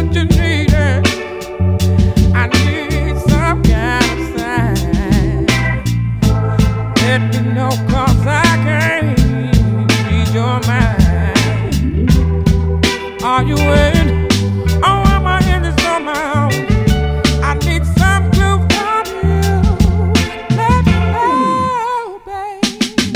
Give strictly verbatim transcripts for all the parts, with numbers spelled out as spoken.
you needed. I need some kind of sign. Let me know, 'cause I can't read your mind. Are you in? Oh, am I in this somehow? I need some clue from you. Let me know, babe.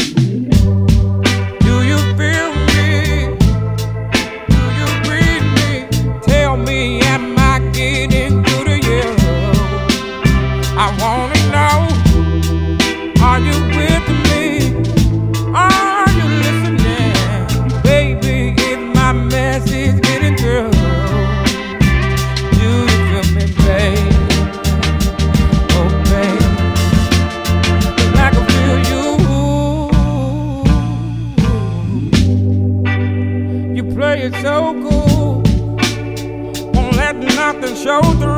Do you feel me? Do you breathe me? Tell me, am I getting through to you? I wanna know, are you with me? Are you listening? Baby, is my message getting through? Do you feel me, babe? Oh, babe, 'cause I can feel you. You play it so cool, won't let nothing show through.